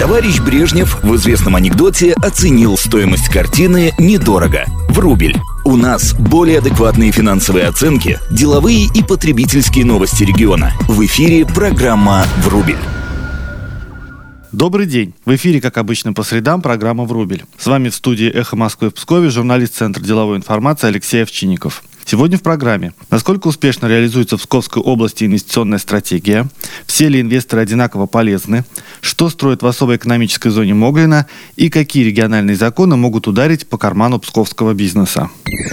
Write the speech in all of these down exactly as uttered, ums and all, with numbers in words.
Товарищ Брежнев в известном анекдоте оценил стоимость картины недорого, в рубль. У нас более адекватные финансовые оценки, деловые и потребительские новости региона. В эфире программа «В рубль». Добрый день. В эфире, как обычно, по средам программа «В рубль». С вами в студии «Эхо Москвы» в Пскове журналист Центра деловой информации Алексей Овчинников. Сегодня в программе: насколько успешно реализуется в Псковской области инвестиционная стратегия, все ли инвесторы одинаково полезны, что строят в особой экономической зоне Моглина и какие региональные законы могут ударить по карману псковского бизнеса.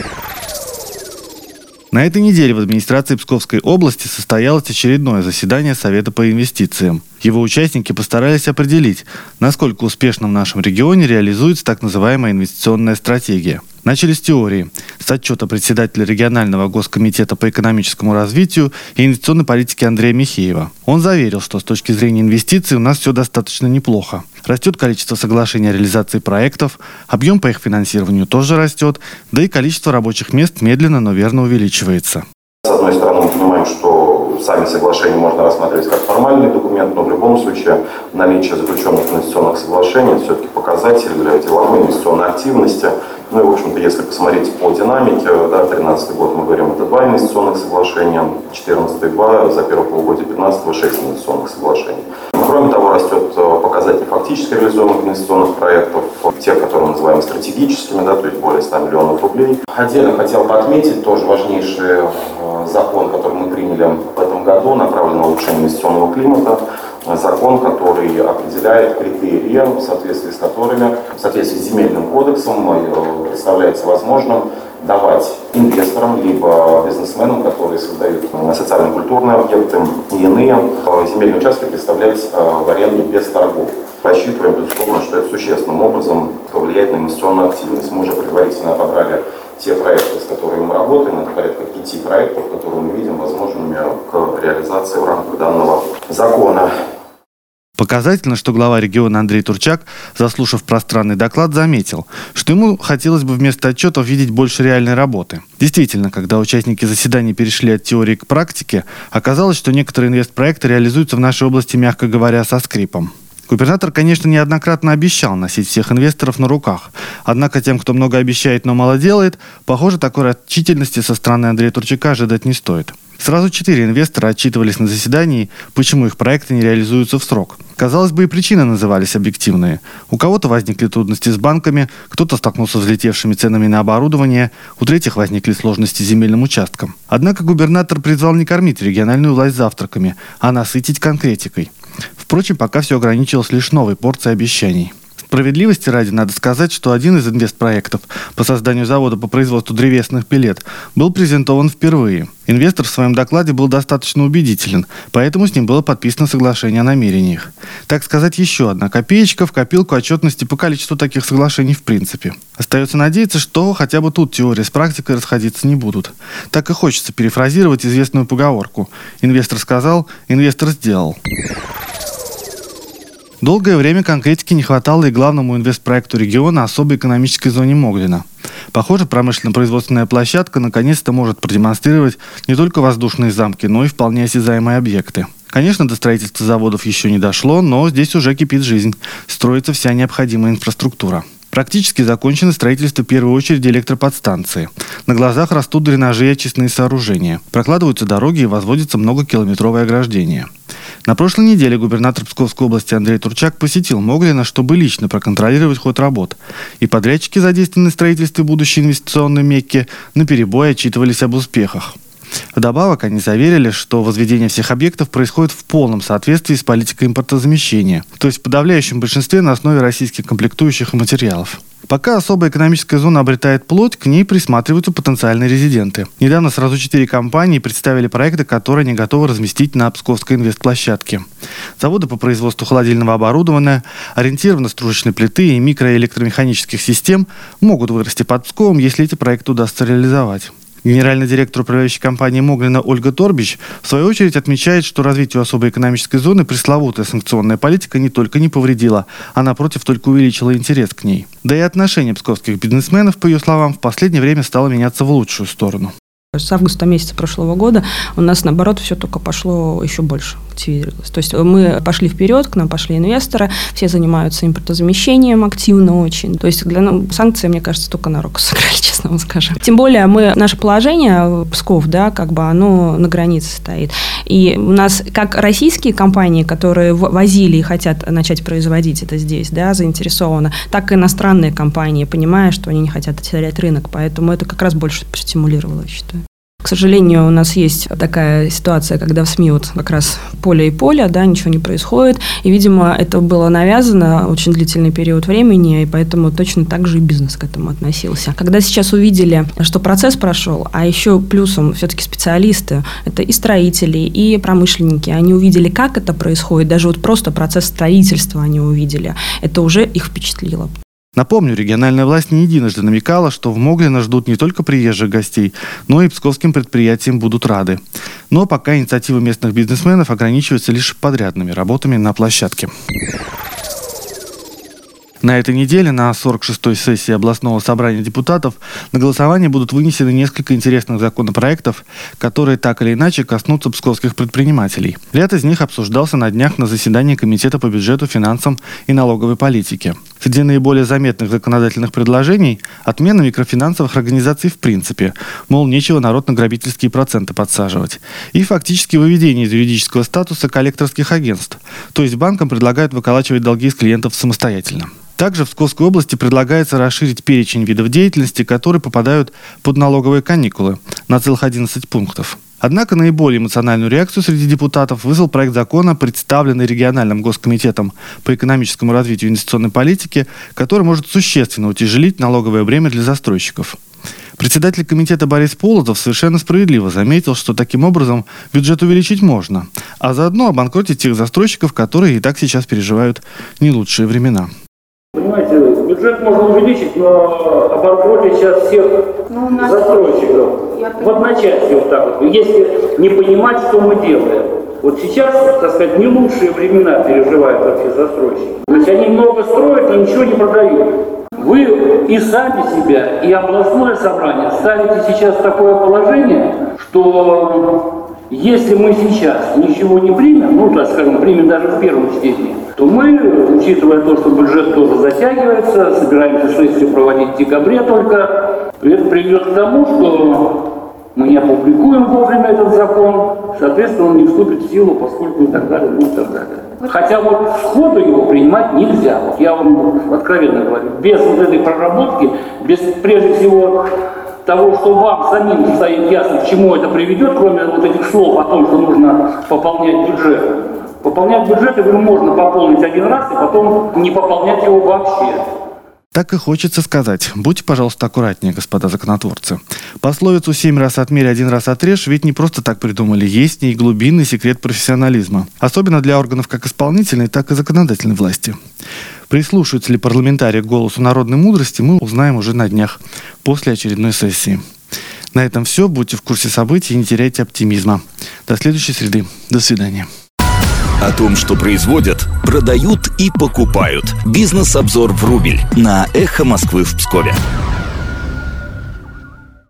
На этой неделе в администрации Псковской области состоялось очередное заседание Совета по инвестициям. Его участники постарались определить, насколько успешно в нашем регионе реализуется так называемая инвестиционная стратегия. Начали с теории, с отчета председателя регионального госкомитета по экономическому развитию и инвестиционной политике Андрея Михеева. Он заверил, что с точки зрения инвестиций у нас все достаточно неплохо. Растет количество соглашений о реализации проектов, объем по их финансированию тоже растет, да и количество рабочих мест медленно, но верно увеличивается. С одной стороны, мы понимаем, что сами соглашения можно рассматривать как формальный документ, но в любом случае наличие заключенных инвестиционных соглашений все-таки показатель для деловой инвестиционной активности. Ну и, в общем-то, если посмотреть по динамике, да, тринадцатый год мы говорим, это два инвестиционных соглашения, четырнадцатый два, за первое полугодие пятнадцатого шесть инвестиционных соглашений. Кроме того, растет показатель фактически реализуемых инвестиционных проектов, те, которые мы называем стратегическими, да, то есть более ста миллионов рублей. Отдельно хотел бы отметить тоже важнейший закон, который мы приняли в этом году, направленный на улучшение инвестиционного климата. Закон, который определяет критерии, в соответствии с которыми, в соответствии с земельным кодексом, представляется возможным давать инвесторам, либо бизнесменам, которые создают социально-культурные объекты и иные земельные участки, представлять в аренду без торгов. Рассчитываем, безусловно, что это существенным образом повлияет на инвестиционную активность. Мы уже предварительно отобрали те проекты, с которыми мы работаем, это порядка пяти проектов, которые мы видим возможными к реализации в рамках данного закона. Показательно, что глава региона Андрей Турчак, заслушав пространный доклад, заметил, что ему хотелось бы вместо отчетов видеть больше реальной работы. Действительно, когда участники заседания перешли от теории к практике, оказалось, что некоторые инвестпроекты реализуются в нашей области, мягко говоря, со скрипом. Губернатор, конечно, неоднократно обещал носить всех инвесторов на руках. Однако тем, кто много обещает, но мало делает, похоже, такой рачительности со стороны Андрея Турчака ожидать не стоит. Сразу четыре инвестора отчитывались на заседании, почему их проекты не реализуются в срок. Казалось бы, и причины назывались объективные. У кого-то возникли трудности с банками, кто-то столкнулся с взлетевшими ценами на оборудование, у третьих возникли сложности с земельным участком. Однако губернатор призвал не кормить региональную власть завтраками, а насытить конкретикой. Впрочем, пока все ограничилось лишь новой порцией обещаний. Справедливости ради надо сказать, что один из инвестпроектов по созданию завода по производству древесных пеллет был презентован впервые. Инвестор в своем докладе был достаточно убедителен, поэтому с ним было подписано соглашение о намерениях. Так сказать, еще одна копеечка в копилку отчетности по количеству таких соглашений в принципе. Остается надеяться, что хотя бы тут теория с практикой расходиться не будут. Так и хочется перефразировать известную поговорку: инвестор сказал, инвестор сделал. Долгое время конкретики не хватало и главному инвестпроекту региона особой экономической зоне Моглина. Похоже, промышленно-производственная площадка наконец-то может продемонстрировать не только воздушные замки, но и вполне осязаемые объекты. Конечно, до строительства заводов еще не дошло, но здесь уже кипит жизнь, строится вся необходимая инфраструктура. Практически закончено строительство в первую очередь электроподстанции. На глазах растут дренажи и очистные сооружения. Прокладываются дороги и возводится многокилометровое ограждение. На прошлой неделе губернатор Псковской области Андрей Турчак посетил Моглина, чтобы лично проконтролировать ход работ. И подрядчики, задействованные в строительстве будущей инвестиционной Мекки, наперебой отчитывались об успехах. Вдобавок, они заверили, что возведение всех объектов происходит в полном соответствии с политикой импортозамещения, то есть в подавляющем большинстве на основе российских комплектующих и материалов. Пока особая экономическая зона обретает плоть, к ней присматриваются потенциальные резиденты. Недавно сразу четыре компании представили проекты, которые они готовы разместить на Псковской инвестплощадке. Заводы по производству холодильного оборудования, ориентированно-стружечной плиты и микроэлектромеханических систем могут вырасти под Псковом, если эти проекты удастся реализовать. Генеральный директор управляющей компании Моглина Ольга Торбич в свою очередь отмечает, что развитию особой экономической зоны пресловутая санкционная политика не только не повредила, а напротив только увеличила интерес к ней. Да и отношение псковских бизнесменов, по ее словам, в последнее время стало меняться в лучшую сторону. С августа месяца прошлого года у нас, наоборот, все только пошло еще больше активизировалось. То есть мы пошли вперед, к нам пошли инвесторы, все занимаются импортозамещением активно очень. То есть для нас санкции, мне кажется, только на руку сыграли, честно вам скажу. Тем более мы, наше положение, Псков, да, как бы оно на границе стоит. И у нас как российские компании, которые возили и хотят начать производить это здесь, да, заинтересованы, так и иностранные компании, понимая, что они не хотят терять рынок. Поэтому это как раз больше стимулировало, я считаю. К сожалению, у нас есть такая ситуация, когда в СМИ вот как раз поле и поле, да, ничего не происходит. И, видимо, это было навязано очень длительный период времени, и поэтому точно так же и бизнес к этому относился. Когда сейчас увидели, что процесс прошел, а еще плюсом все-таки специалисты, это и строители, и промышленники, они увидели, как это происходит, даже вот просто процесс строительства они увидели, это уже их впечатлило. Напомню, региональная власть не единожды намекала, что в Моглино ждут не только приезжих гостей, но и псковским предприятиям будут рады. Но пока инициативы местных бизнесменов ограничиваются лишь подрядными работами на площадке. На этой неделе на сорок шестой сессии областного собрания депутатов на голосование будут вынесены несколько интересных законопроектов, которые так или иначе коснутся псковских предпринимателей. Ряд из них обсуждался на днях на заседании Комитета по бюджету, финансам и налоговой политике. Среди наиболее заметных законодательных предложений – отмена микрофинансовых организаций в принципе, мол, нечего народ на грабительские проценты подсаживать, и фактически выведение из юридического статуса коллекторских агентств, то есть банкам предлагают выколачивать долги с клиентов самостоятельно. Также в Псковской области предлагается расширить перечень видов деятельности, которые попадают под налоговые каникулы, на целых одиннадцать пунктов. Однако наиболее эмоциональную реакцию среди депутатов вызвал проект закона, представленный региональным госкомитетом по экономическому развитию и инвестиционной политике, который может существенно утяжелить налоговое бремя для застройщиков. Председатель комитета Борис Полозов совершенно справедливо заметил, что таким образом бюджет увеличить можно, а заодно обанкротить тех застройщиков, которые и так сейчас переживают не лучшие времена. Понимаете, бюджет можно увеличить, но обанкротить сейчас всех ну, застройщиков в одночасье вот так вот, если не понимать, что мы делаем. Вот сейчас, так сказать, не лучшие времена переживают вообще застройщики. То есть они много строят и ничего не продают. Вы и сами себя, и областное собрание ставите сейчас в такое положение, что если мы сейчас ничего не примем, ну, так скажем, примем даже в первом чтении, то мы, учитывая то, что бюджет тоже затягивается, собираемся сессию проводить в декабре только, это приведет к тому, что мы не опубликуем вовремя этот закон, соответственно, он не вступит в силу, поскольку и так далее, ну и так далее. Хотя вот сходу его принимать нельзя. Вот я вам откровенно говорю, без вот этой проработки, без прежде всего того, что вам самим станет ясно, к чему это приведет, кроме вот этих слов о том, что нужно пополнять бюджет. Пополнять бюджет его можно пополнить один раз и потом не пополнять его вообще. Так и хочется сказать. Будьте, пожалуйста, аккуратнее, господа законотворцы. Пословицу «семь раз отмерь, один раз отрежь» ведь не просто так придумали. Есть в ней глубинный секрет профессионализма. Особенно для органов как исполнительной, так и законодательной власти. Прислушиваются ли парламентарии к голосу народной мудрости, мы узнаем уже на днях, после очередной сессии. На этом все. Будьте в курсе событий и не теряйте оптимизма. До следующей среды. До свидания. О том, что производят, продают и покупают. Бизнес-обзор в рубль на «Эхо Москвы» в Пскове.